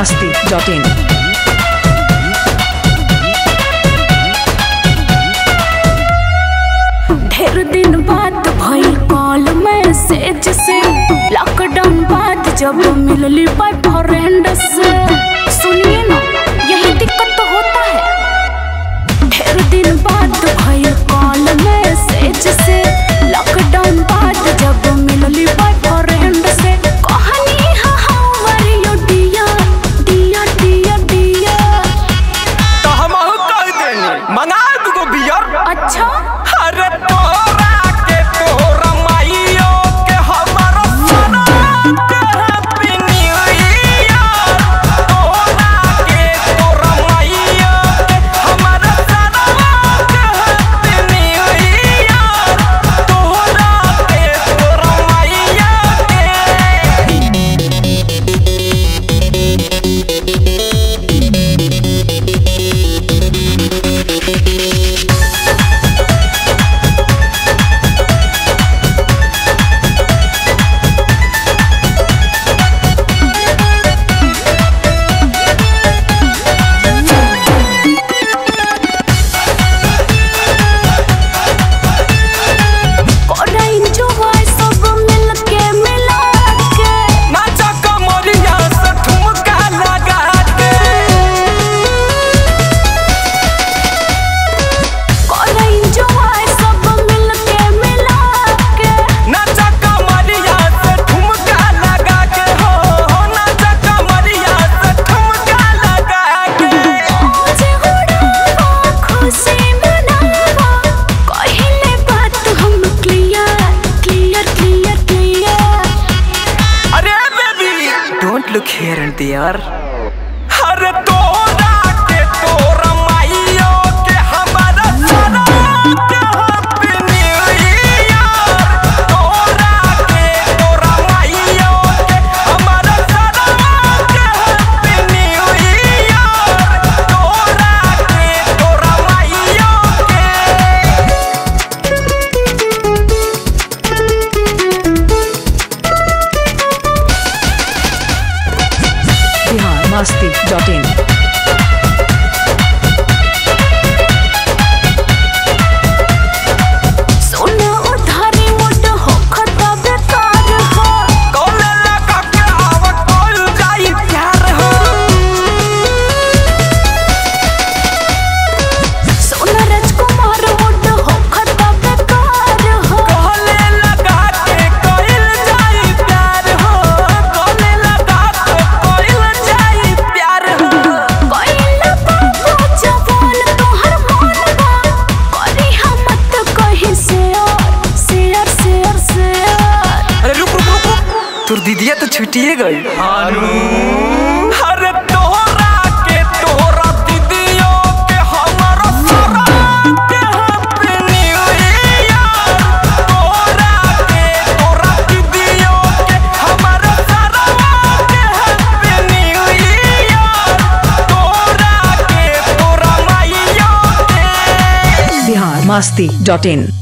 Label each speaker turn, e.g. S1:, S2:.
S1: biharmasti.in।
S2: ढेर दिन बाद भइल कॉल मैसेज से, लॉकडाउन बाद जब मिलली बॉयफ्रेंड से। सुनिए ना, यही दिक्कत तो होता है। ढेर दिन बाद भइल कॉल मैसेज से, लॉकडाउन बाद जब मिलली बॉयफ्रेंड से। कहानी how are you dear dear dear dear.
S3: तो हम कह देनी मंगा दूगो बियर।
S2: अच्छा,
S3: अरे तोरा के तोरा माइयो के हमारा सना हैप्पी न्यू ईयर। तोरा के तोरा माइयो के हमारा सना हैप्पी न्यू ईयर। तोरा के तोरा माइयो look here and there। अरे तोरा के तोरा माइयो के हमारा सना हैप्पी न्यू ईयर। तोरा के तोरा माइयो के हमारा सना हैप्पी न्यू ईयर। तोरा के तोरा माइयो
S1: biharmasti.in।
S3: दीदिया तो छुटिए गई। अरे तोरा के तोरा दीदियो के हमारा सना हैप्पी न्यू ईयर। तोरा के तोरा दीदियो के हमारा सना हैप्पी न्यू ईयर। तोरा के तोरा माइयो के।
S1: biharmasti.in।